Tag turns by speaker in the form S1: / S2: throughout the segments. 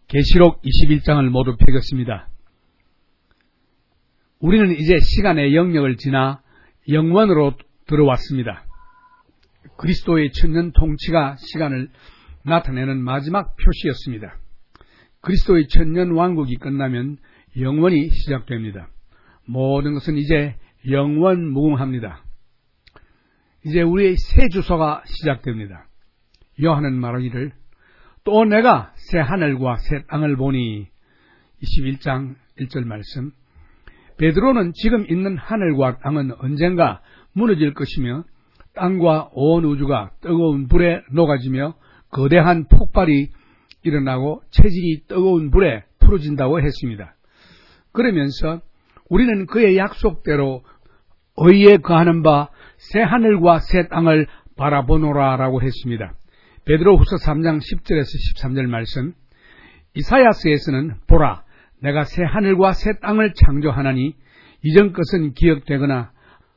S1: 계시록 21장을 모두 펴겠습니다. 우리는 이제 시간의 영역을 지나 영원으로 들어왔습니다. 그리스도의 천년 통치가 시간을 나타내는 마지막 표시였습니다. 그리스도의 천년 왕국이 끝나면 영원이 시작됩니다. 모든 것은 이제 영원 무궁합니다. 이제 우리의 새 주소가 시작됩니다. 요한은 말하기를 또 내가 새 하늘과 새 땅을 보니 21장 1절 말씀. 베드로는 지금 있는 하늘과 땅은 언젠가 무너질 것이며 땅과 온 우주가 뜨거운 불에 녹아지며 거대한 폭발이 일어나고 체질이 뜨거운 불에 풀어진다고 했습니다. 그러면서 우리는 그의 약속대로 의에 거하는 바 새 하늘과 새 땅을 바라보노라라고 했습니다. 베드로후서 3장 10절에서 13절 말씀. 이사야서에서는 보라 내가 새 하늘과 새 땅을 창조하나니 이전 것은 기억되거나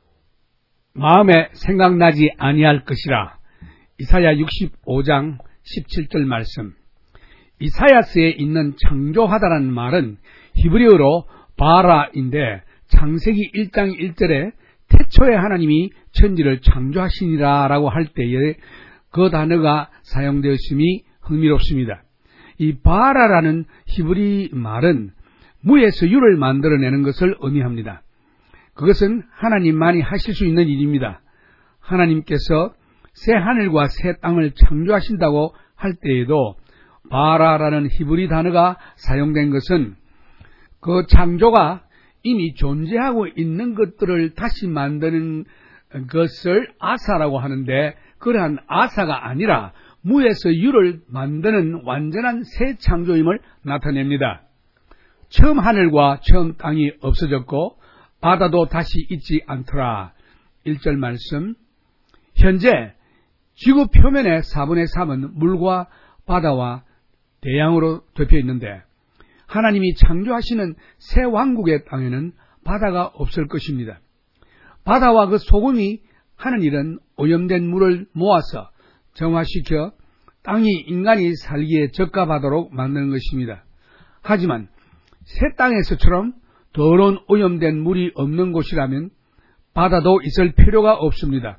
S1: 마음에 생각나지 아니할 것이라. 이사야 65장 17절 말씀. 이사야서에 있는 창조하다라는 말은 히브리어로 바라인데 창세기 1장 1절에 태초에 하나님이 천지를 창조하시니라 라고 할 때에 그 단어가 사용되었음이 흥미롭습니다. 이 바라라는 히브리 말은 무에서 유를 만들어내는 것을 의미합니다. 그것은 하나님만이 하실 수 있는 일입니다. 하나님께서 새 하늘과 새 땅을 창조하신다고 할 때에도 바라라는 히브리 단어가 사용된 것은 그 창조가 이미 존재하고 있는 것들을 다시 만드는 것을 아사라고 하는데 그러한 아사가 아니라 무에서 유를 만드는 완전한 새 창조임을 나타냅니다. 처음 하늘과 처음 땅이 없어졌고 바다도 다시 있지 않더라. 1절 말씀. 현재 지구 표면의 4분의 3은 물과 바다와 대양으로 덮여 있는데 하나님이 창조하시는 새 왕국의 땅에는 바다가 없을 것입니다. 바다와 그 소금이 하는 일은 오염된 물을 모아서 정화시켜 땅이 인간이 살기에 적합하도록 만드는 것입니다. 하지만 새 땅에서처럼 더러운 오염된 물이 없는 곳이라면 바다도 있을 필요가 없습니다.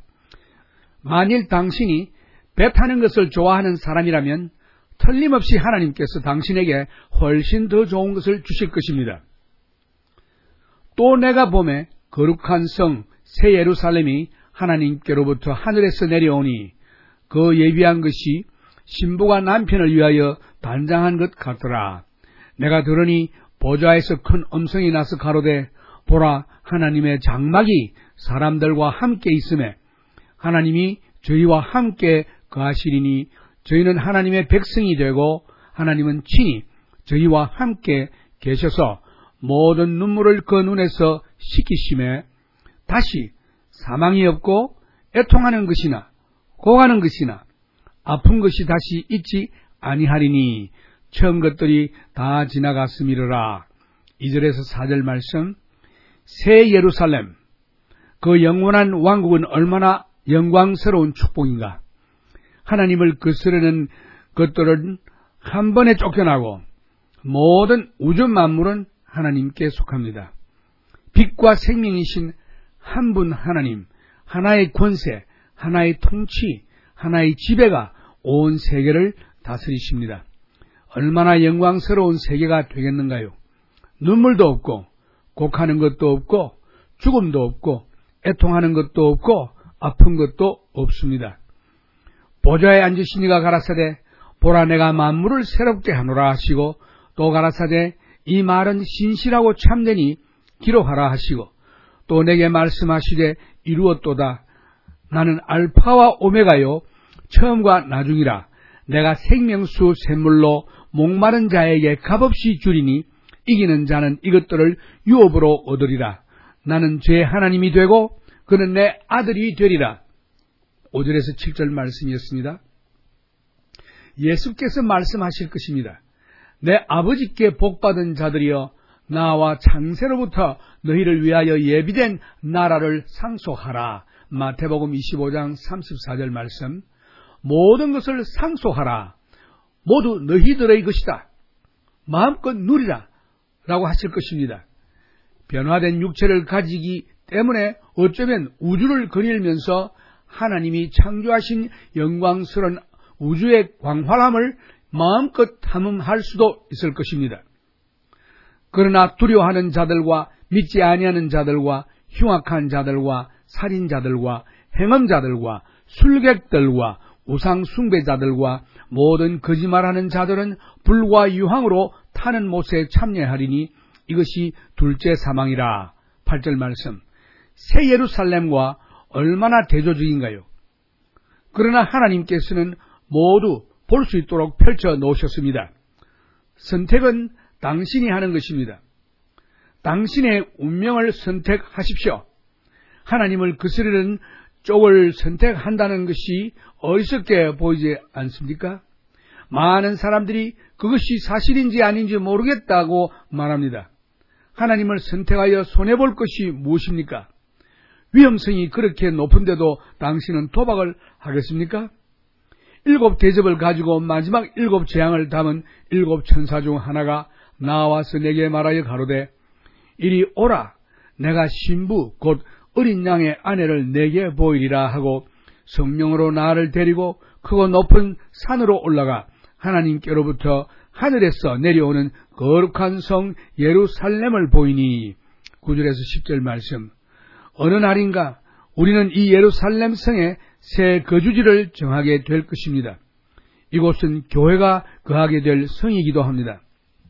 S1: 만일 당신이 배 타는 것을 좋아하는 사람이라면 틀림없이 하나님께서 당신에게 훨씬 더 좋은 것을 주실 것입니다. 또 내가 보매 거룩한 성 새 예루살렘이 하나님께로부터 하늘에서 내려오니 그 예비한 것이 신부가 남편을 위하여 단장한 것 같더라. 내가 들으니 보좌에서 큰 음성이 나서 가로되 보라 하나님의 장막이 사람들과 함께 있음에 하나님이 저희와 함께 거하시리니 저희는 하나님의 백성이 되고 하나님은 친히 저희와 함께 계셔서 모든 눈물을 그 눈에서 씻기심에 다시 사망이 없고 애통하는 것이나 고하는 것이나 아픈 것이 다시 있지 아니하리니 처음 것들이 다 지나갔음이로라. 2절에서 4절 말씀. 새 예루살렘 그 영원한 왕국은 얼마나 영광스러운 축복인가. 하나님을 거스르는 것들은 한 번에 쫓겨나고 모든 우주 만물은 하나님께 속합니다. 빛과 생명이신 한 분 하나님, 하나의 권세, 하나의 통치, 하나의 지배가 온 세계를 다스리십니다. 얼마나 영광스러운 세계가 되겠는가요? 눈물도 없고 곡하는 것도 없고 죽음도 없고 애통하는 것도 없고 아픈 것도 없습니다. 보좌에 앉으신 이가 가라사대 보라 내가 만물을 새롭게 하노라 하시고 또 가라사대 이 말은 신실하고 참되니 기록하라 하시고 또 내게 말씀하시되 이루었도다. 나는 알파와 오메가요 처음과 나중이라. 내가 생명수 샘물로 목마른 자에게 값없이 주리니 이기는 자는 이것들을 유업으로 얻으리라. 나는 제 하나님이 되고 그는 내 아들이 되리라. 5절에서 7절 말씀이었습니다. 예수께서 말씀하실 것입니다. 내 아버지께 복받은 자들이여 나와 창세로부터 너희를 위하여 예비된 나라를 상속하라. 마태복음 25장 34절 말씀. 모든 것을 상속하라. 모두 너희들의 것이다. 마음껏 누리라 라고 하실 것입니다. 변화된 육체를 가지기 때문에 어쩌면 우주를 거닐면서 하나님이 창조하신 영광스러운 우주의 광활함을 마음껏 탐험할 수도 있을 것입니다. 그러나 두려워하는 자들과 믿지 아니하는 자들과 흉악한 자들과 살인자들과 행음자들과 술객들과 우상 숭배자들과 모든 거짓말하는 자들은 불과 유황으로 타는 못에 참여하리니 이것이 둘째 사망이라. 8절 말씀. 새 예루살렘과 얼마나 대조적인가요? 그러나 하나님께서는 모두 볼 수 있도록 펼쳐 놓으셨습니다. 선택은 당신이 하는 것입니다. 당신의 운명을 선택하십시오. 하나님을 거스르는 쪽을 선택한다는 것이 어리석게 보이지 않습니까? 많은 사람들이 그것이 사실인지 아닌지 모르겠다고 말합니다. 하나님을 선택하여 손해볼 것이 무엇입니까? 위험성이 그렇게 높은데도 당신은 도박을 하겠습니까? 7 대접을 가지고 마지막 7 재앙을 담은 7 천사 중 하나가 나와서 내게 말하여 가로되 이리 오라 내가 신부 곧 어린 양의 아내를 내게 보이리라 하고 성령으로 나를 데리고 크고 높은 산으로 올라가 하나님께로부터 하늘에서 내려오는 거룩한 성 예루살렘을 보이니 9절에서 10절 말씀. 어느 날인가 우리는 이 예루살렘 성에 새 거주지를 정하게 될 것입니다. 이곳은 교회가 거하게 될 성이기도 합니다.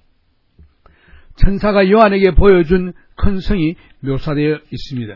S1: 천사가 요한에게 보여준 큰 성이 묘사되어 있습니다.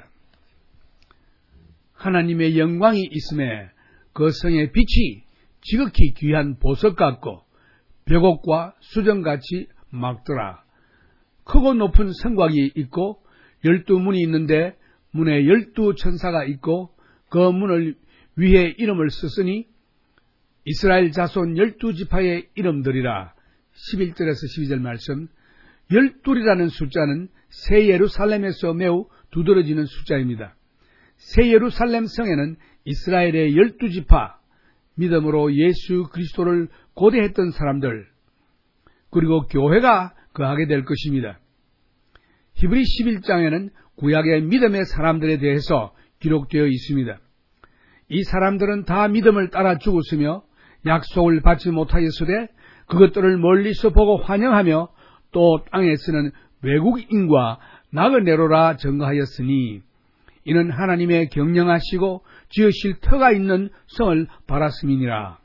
S1: 하나님의 영광이 있음에 그 성의 빛이 지극히 귀한 보석 같고 벽옥과 수정같이 맑더라. 크고 높은 성곽이 있고 12문이 있는데 문에 12천사가 있고 그 문을 위에 이름을 썼으니 이스라엘 자손 12지파의 이름들이라. 11절에서 12절 말씀. 12이라는 숫자는 새 예루살렘에서 매우 두드러지는 숫자입니다. 새 예루살렘 성에는 이스라엘의 12지파, 믿음으로 예수 그리스도를 고대했던 사람들, 그리고 교회가 거하게 될 것입니다. 히브리 11장에는 구약의 믿음의 사람들에 대해서 기록되어 있습니다. 이 사람들은 다 믿음을 따라 죽었으며 약속을 받지 못하였으되 그것들을 멀리서 보고 환영하며 또 땅에서는 외국인과 나그네로라 증거하였으니 이는 하나님의 경영하시고 지으실 터가 있는 성을 바랐음이니라.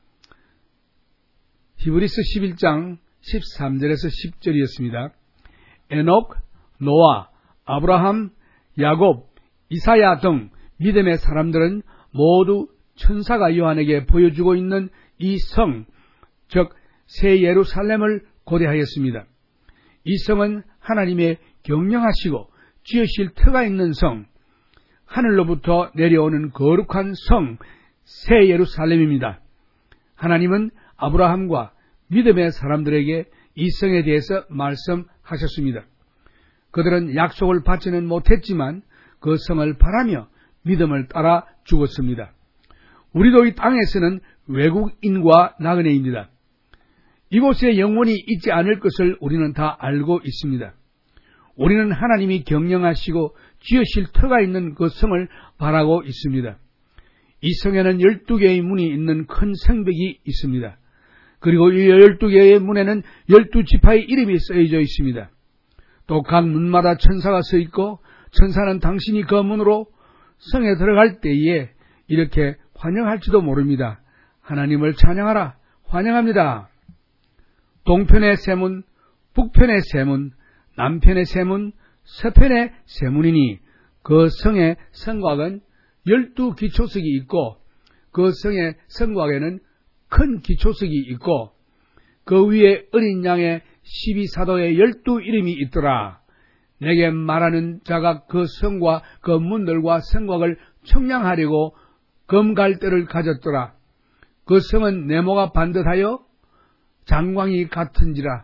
S1: 히브리서 11장 13절에서 10절이었습니다. 에녹, 노아, 아브라함, 야곱, 이사야 등 믿음의 사람들은 모두 천사가 요한에게 보여주고 있는 이 성, 즉 새 예루살렘을 고대하였습니다. 이 성은 하나님의 경영하시고 지으실 터가 있는 성, 하늘로부터 내려오는 거룩한 성, 새 예루살렘입니다. 하나님은 아브라함과 믿음의 사람들에게 이 성에 대해서 말씀하셨습니다. 그들은 약속을 받지는 못했지만 그 성을 바라며 믿음을 따라 죽었습니다. 우리도 이 땅에서는 외국인과 나그네입니다. 이곳에 영원히 있지 않을 것을 우리는 다 알고 있습니다. 우리는 하나님이 경영하시고 지으실 터가 있는 그 성을 바라고 있습니다. 이 성에는 12개의 문이 있는 큰 성벽이 있습니다. 그리고 이 12개의 문에는 12지파의 이름이 쓰여져 있습니다. 또 각 문마다 천사가 서 있고 천사는 당신이 그 문으로 성에 들어갈 때에 이렇게 환영할지도 모릅니다. 하나님을 찬양하라. 환영합니다. 동편의 세 문, 북편의 세 문, 남편의 세 문, 서편의 세 문이니 그 성의 성곽은 12기초석이 있고 그 성의 성곽에는 큰 기초석이 있고 그 위에 어린 양의 12사도의 12 이름이 있더라. 내게 말하는 자가 그 성과 그 문들과 성곽을 청량하려고 금갈대를 가졌더라. 그 성은 네모가 반듯하여 장광이 같은지라.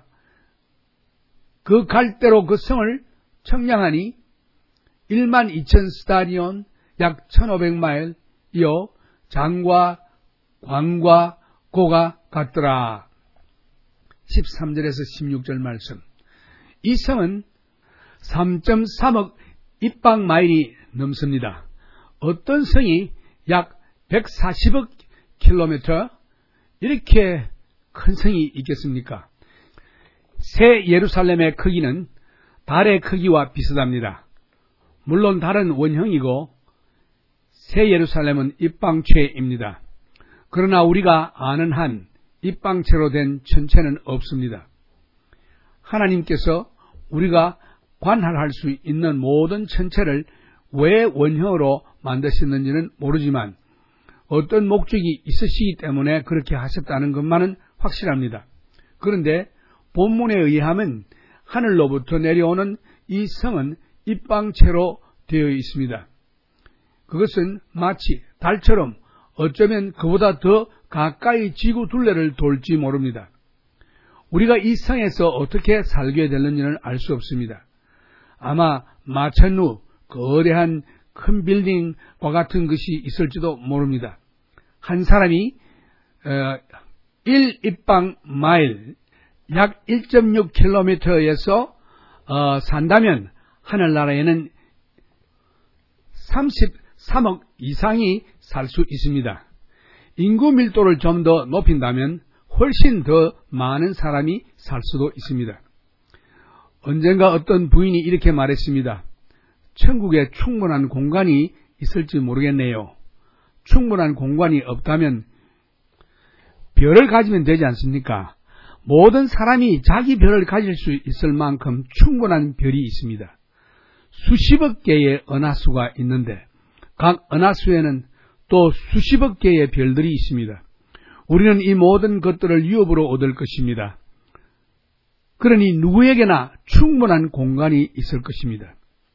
S1: 그 갈대로 그 성을 청량하니 12,000 스타디온 약 1,500마일이요 장과 광과 고가 같더라. 13절에서 16절 말씀. 이 성은 3.3억 입방마일이 넘습니다. 어떤 성이 약 140억 킬로미터, 이렇게 큰 성이 있겠습니까? 새 예루살렘의 크기는 달의 크기와 비슷합니다. 물론 달은 원형이고 새 예루살렘은 입방체입니다. 그러나 우리가 아는 한 입방체로 된 천체는 없습니다. 하나님께서 우리가 관할할 수 있는 모든 천체를 왜 원형으로 만드셨는지는 모르지만 어떤 목적이 있으시기 때문에 그렇게 하셨다는 것만은 확실합니다. 그런데 본문에 의하면 하늘로부터 내려오는 이 성은 입방체로 되어 있습니다. 그것은 마치 달처럼 어쩌면 그보다 더 가까이 지구 둘레를 돌지 모릅니다. 우리가 이 성에서 어떻게 살게 되는지는 알 수 없습니다. 아마 마천루 거대한 큰 빌딩과 같은 것이 있을지도 모릅니다. 한 사람이 1입방 마일 약 1.6km에서 산다면 하늘나라에는 33억 이상이 살 수 있습니다. 인구 밀도를 좀 더 높인다면 훨씬 더 많은 사람이 살 수도 있습니다. 언젠가 어떤 부인이 이렇게 말했습니다. 천국에 충분한 공간이 있을지 모르겠네요. 충분한 공간이 없다면 별을 가지면 되지 않습니까? 모든 사람이 자기 별을 가질 수 있을 만큼 충분한 별이 있습니다. 수십억 개의 은하수가 있는데 각 은하수에는 또 수십억 개의 별들이 있습니다. 우리는 이 모든 것들을 유업으로 얻을 것입니다. 그러니 누구에게나 충분한 공간이 있을 것입니다.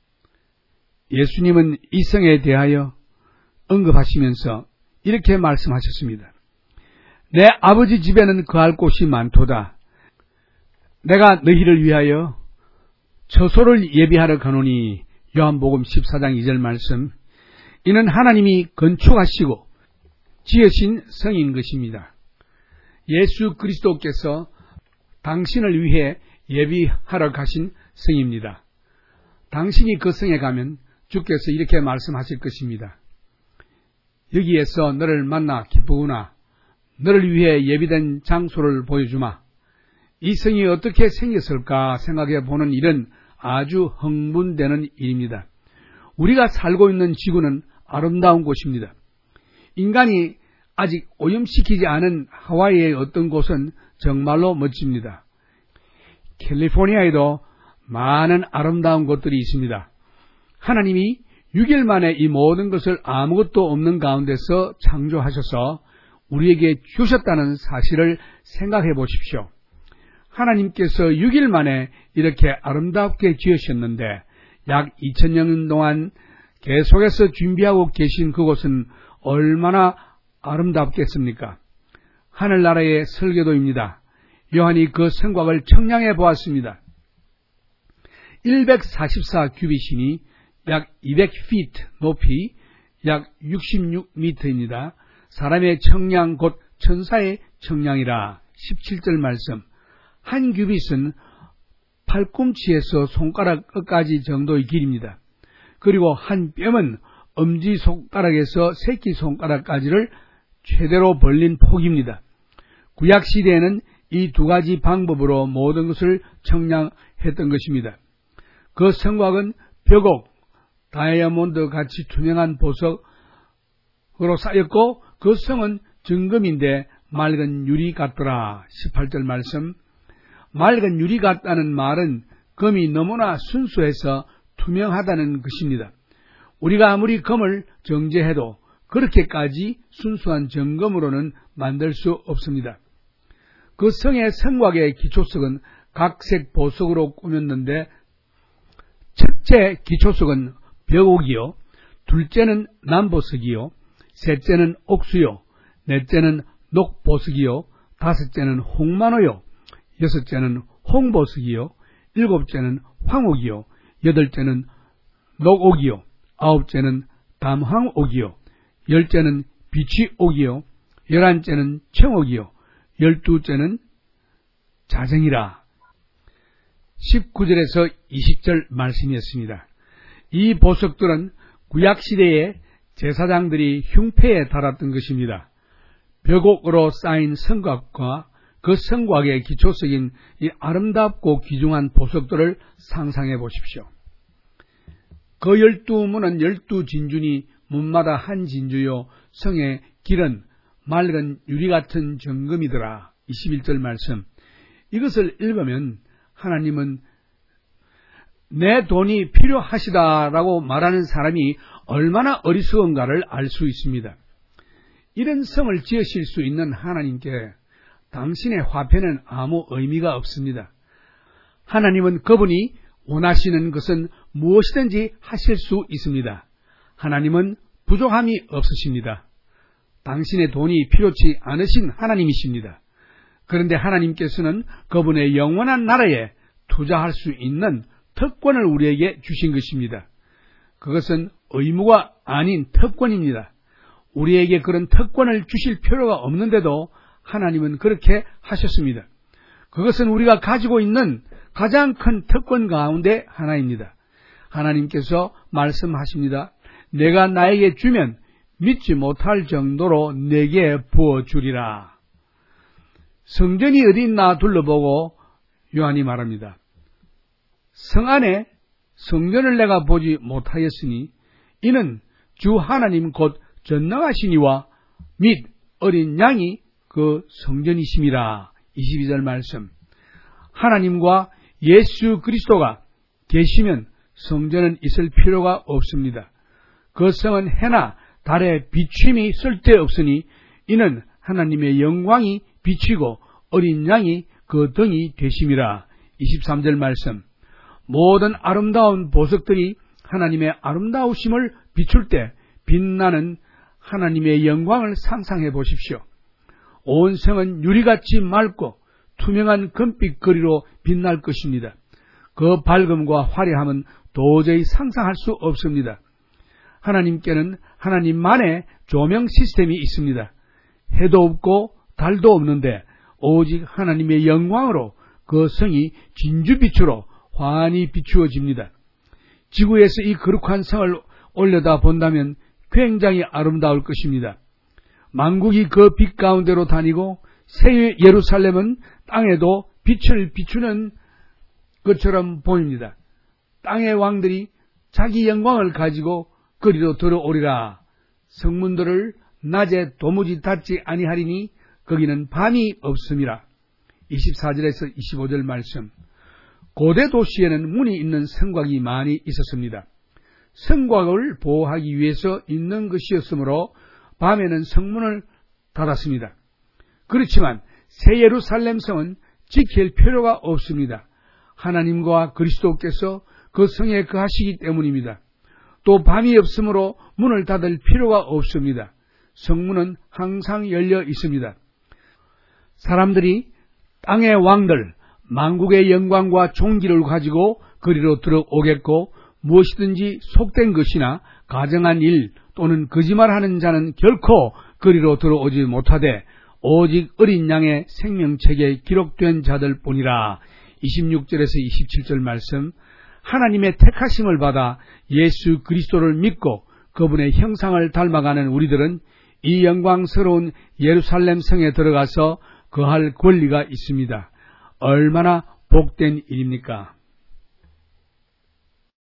S1: 예수님은 이 성에 대하여 언급하시면서 이렇게 말씀하셨습니다. 내 아버지 집에는 거할 곳이 많도다. 내가 너희를 위하여 처소를 예비하러 가노니. 요한복음 14장 2절 말씀. 이는 하나님이 건축하시고 지으신 성인 것입니다. 예수 그리스도께서 당신을 위해 예비하러 가신 성입니다. 당신이 그 성에 가면 주께서 이렇게 말씀하실 것입니다. 여기에서 너를 만나 기쁘구나. 너를 위해 예비된 장소를 보여주마. 이 성이 어떻게 생겼을까 생각해 보는 일은 아주 흥분되는 일입니다. 우리가 살고 있는 지구는 아름다운 곳입니다. 인간이 아직 오염시키지 않은 하와이의 어떤 곳은 정말로 멋집니다. 캘리포니아에도 많은 아름다운 곳들이 있습니다. 하나님이 6일 만에 이 모든 것을 아무것도 없는 가운데서 창조하셔서 우리에게 주셨다는 사실을 생각해 보십시오. 하나님께서 6일 만에 이렇게 아름답게 지으셨는데 약 2000년 동안 계속해서 준비하고 계신 그곳은 얼마나 아름답겠습니까? 하늘나라의 설계도입니다. 요한이 그 성곽을 청량해 보았습니다. 144규빗이니 약 200feet 높이 약 66m입니다. 사람의 청량 곧 천사의 청량이라. 17절 말씀. 한 규빗은 팔꿈치에서 손가락 끝까지 정도의 길입니다. 그리고 한 뼘은 엄지손가락에서 새끼손가락까지를 최대로 벌린 폭입니다. 구약시대에는 이 두 가지 방법으로 모든 것을 청량했던 것입니다. 그 성곽은 벽옥, 다이아몬드 같이 투명한 보석으로 쌓였고 그 성은 정금인데 맑은 유리 같더라. 18절 말씀. 맑은 유리 같다는 말은 금이 너무나 순수해서 투명하다는 것입니다. 우리가 아무리 금을 정제해도 그렇게까지 순수한 정금으로는 만들 수 없습니다. 그 성의 성곽의 기초석은 각색 보석으로 꾸몄는데 첫째 기초석은 벽옥이요, 둘째는 남보석이요, 셋째는 옥수요, 넷째는 녹보석이요, 다섯째는 홍만호요, 여섯째는 홍보석이요, 일곱째는 황옥이요, 여덟째는 녹옥이요, 아홉째는 담황옥이요, 열째는 비취옥이요, 열한째는 청옥이요, 열두째는 자정이라. 19절에서 20절 말씀이었습니다. 이 보석들은 구약시대에 제사장들이 흉패에 달았던 것입니다. 벽옥으로 쌓인 성곽과 그 성곽의 기초석인 이 아름답고 귀중한 보석들을 상상해 보십시오. 그 12문은 12진주니 문마다 한 진주요 성의 길은 맑은 유리 같은 정금이더라. 21절 말씀. 이것을 읽으면 하나님은 내 돈이 필요하시다라고 말하는 사람이 얼마나 어리석은가를 알 수 있습니다. 이런 성을 지으실 수 있는 하나님께 당신의 화폐는 아무 의미가 없습니다. 하나님은 그분이 원하시는 것은 무엇이든지 하실 수 있습니다. 하나님은 부족함이 없으십니다. 당신의 돈이 필요치 않으신 하나님이십니다. 그런데 하나님께서는 그분의 영원한 나라에 투자할 수 있는 특권을 우리에게 주신 것입니다. 그것은 의무가 아닌 특권입니다. 우리에게 그런 특권을 주실 필요가 없는데도 하나님은 그렇게 하셨습니다. 그것은 우리가 가지고 있는 가장 큰 특권 가운데 하나입니다. 하나님께서 말씀하십니다. 내가 나에게 주면 믿지 못할 정도로 내게 부어주리라. 성전이 어디 있나 둘러보고 요한이 말합니다. 성 안에 성전을 내가 보지 못하였으니 이는 주 하나님 곧 전능하시니와 및 어린 양이 그 성전이심이라. 22절 말씀. 하나님과 예수 그리스도가 계시면 성전은 있을 필요가 없습니다. 그 성은 해나 달의 비춤이 쓸데없으니 이는 하나님의 영광이 비치고 어린 양이 그 등이 되심이라. 23절 말씀. 모든 아름다운 보석들이 하나님의 아름다우심을 비출 때 빛나는 하나님의 영광을 상상해 보십시오. 온 성은 유리같이 맑고 투명한 금빛 거리로 빛날 것입니다. 그 밝음과 화려함은 도저히 상상할 수 없습니다. 하나님께는 하나님만의 조명 시스템이 있습니다. 해도 없고 달도 없는데 오직 하나님의 영광으로 그 성이 진주빛으로 환히 비추어집니다. 지구에서 이 거룩한 성을 올려다 본다면 굉장히 아름다울 것입니다. 만국이 그 빛 가운데로 다니고 새 예루살렘은 땅에도 빛을 비추는 것처럼 보입니다. 땅의 왕들이 자기 영광을 가지고 거리로 들어오리라. 성문들을 낮에 도무지 닫지 아니하리니 거기는 밤이 없음이라. 24절에서 25절 말씀. 고대 도시에는 문이 있는 성곽이 많이 있었습니다. 성곽을 보호하기 위해서 있는 것이었으므로 밤에는 성문을 닫았습니다. 그렇지만 새 예루살렘 성은 지킬 필요가 없습니다. 하나님과 그리스도께서 그 성에 거하시기 때문입니다. 또 밤이 없으므로 문을 닫을 필요가 없습니다. 성문은 항상 열려 있습니다. 사람들이 땅의 왕들, 만국의 영광과 존귀를 가지고 거리로 들어오겠고 무엇이든지 속된 것이나 가정한 일 또는 거짓말하는 자는 결코 거리로 들어오지 못하되 오직 어린 양의 생명책에 기록된 자들 뿐이라. 26절에서 27절 말씀. 하나님의 택하심을 받아 예수 그리스도를 믿고 그분의 형상을 닮아가는 우리들은 이 영광스러운 예루살렘 성에 들어가서 거할 권리가 있습니다. 얼마나 복된 일입니까?